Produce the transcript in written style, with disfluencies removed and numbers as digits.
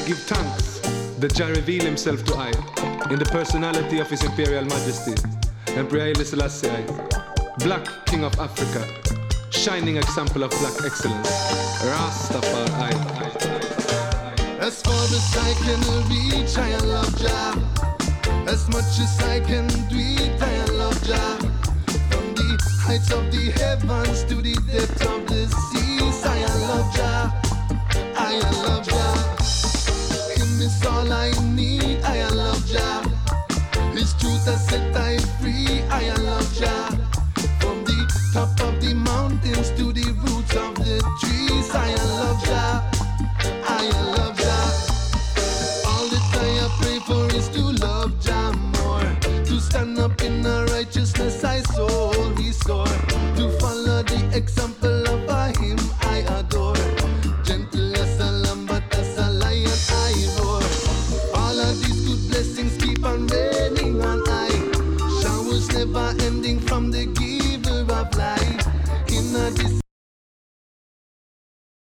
give thanks that Jah reveal himself to I in the personality of His Imperial Majesty, Emperor Haile Selassie I, Black King of Africa, shining example of black excellence, Rastafari. As far as I can reach, I love Jah. As much as I can do it, I love Jah. From the heights of the heavens to the depths of the seas, I love Jah. I love Jah. Him is all I need, I love Jah. His truth has set I free, I love Jah. From the top of the mountains to the roots of the trees, I love Jah. I love Jah. All that I pray for is to love Jah more, to stand up in the righteousness I soul restore, to follow the example of Him I adore. Gentle as a lamb but as a lion I roar. All of these good blessings keep on raining on I. Showers never ending from the giver of life. In a